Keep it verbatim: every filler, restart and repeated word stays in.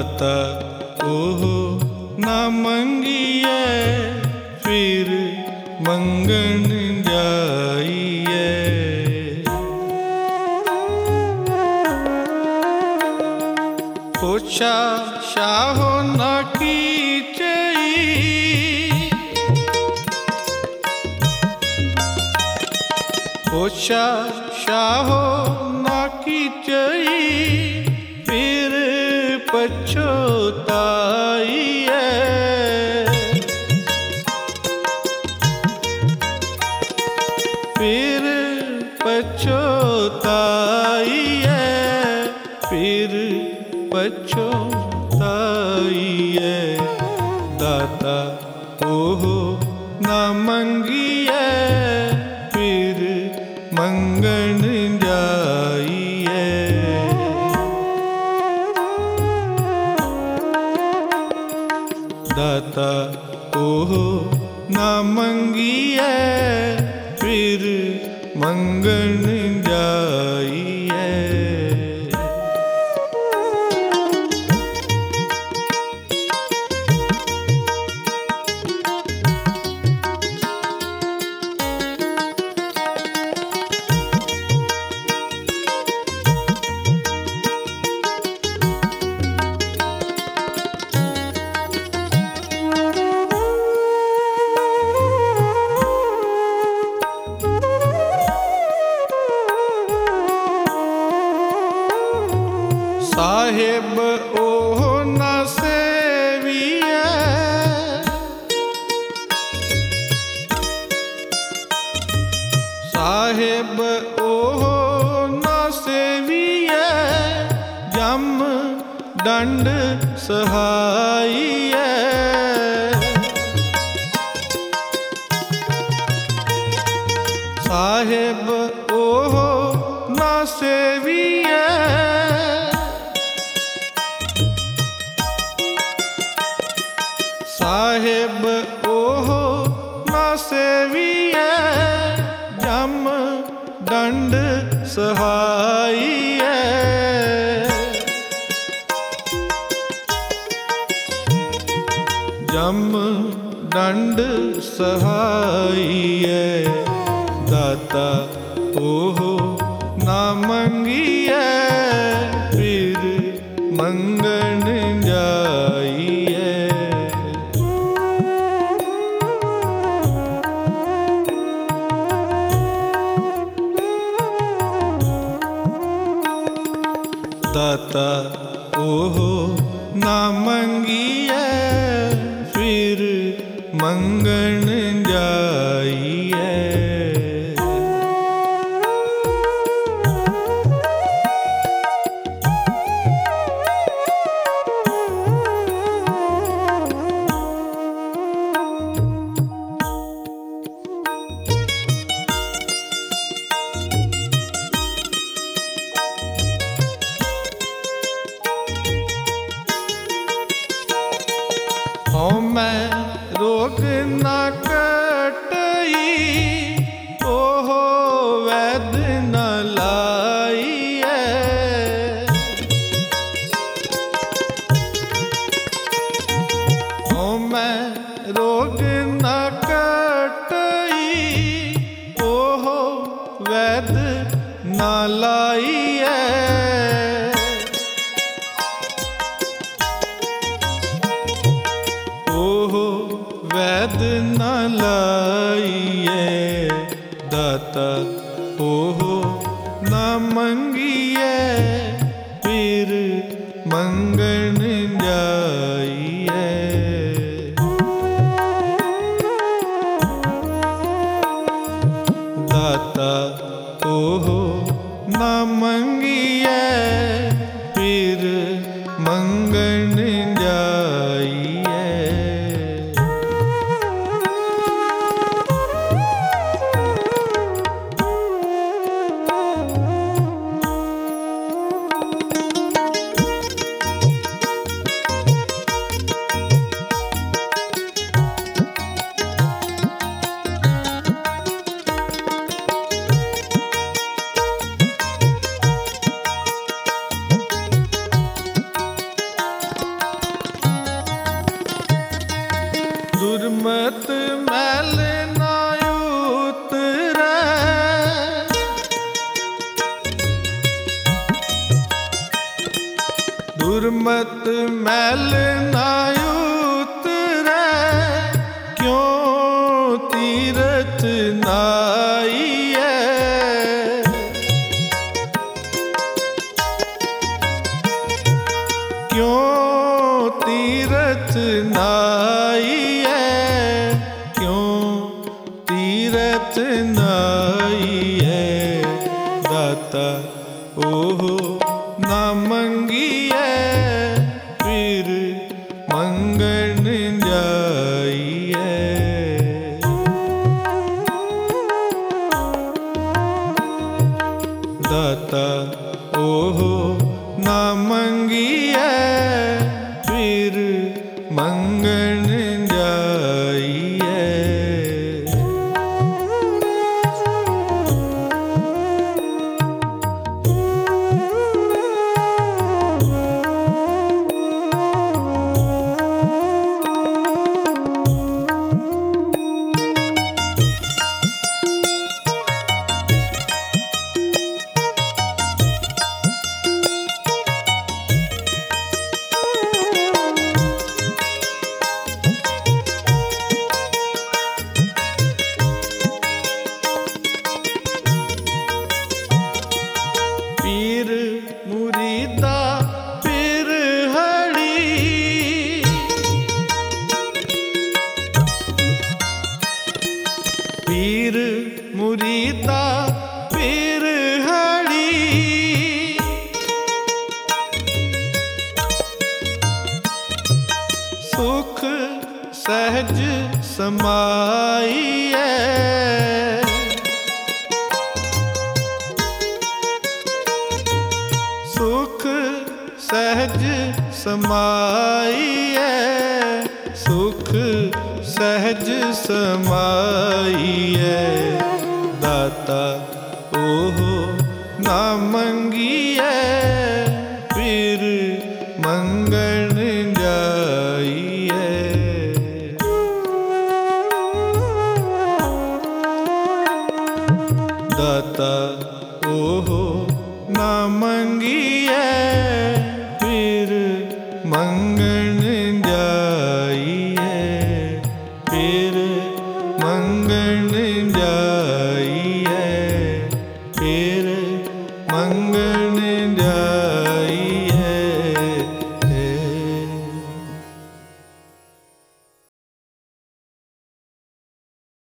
दाता ओहो ना मंगिए फिर मंगन जाइए। पूछा शाहो न कीचई, पूछा शाहो न कीचई फिर पछताइए। फिर पछताइए, फिर पछताइए। दाता ओहो न मंगिए फिर मंगन जाइए। दाता ओहो न मंगिए फिर मंगन जाइए। साहेब ओहो न सेविए, साहेब ओहो न सेविए जम दंड सहाइए। साहेब ओहो न सेविए साहेब ओहो न सेविए जम दंड सहाइए। जम दंड सहाइए। दाता ओहो न मंगिए फिर मंगन जाइए। दाता ओहो न मंगिए फिर मंगन जाइए। हूँ मैं रोग न कटई ओहो वैद न लाइए। हूँ मैं रोग न कटई ओहो वैद न लाइए। ओहो वैद न लाइए। दाता ओहो न मंगिए फिर मंगन जाइए। दाता ओहो न मंगिए दुर्मत मैल ना उतरै, क्यों तीरथ नाईयै। क्यों तीरथ नाईयै, क्यों तीरथ नाईयै। दाता ओहो ना मंगियै, फिर मंगन जाईयै। दाता ओहो ना मंगियै, फिर मंगन जाईयै। पीर मुरीदा पीर हड़ी, पीर मुरीदा पीर हड़ी। सुख सहज समाईयै, सुख सहज समाईयै, सुख सहज समाईयै। दाता ओहो ना मंगियै, फिर मंगन जाईयै। दाता ओहो ना मंगियै, फिर मंगन जाईयै। फिर मंगन जाईयै, फिर मंगन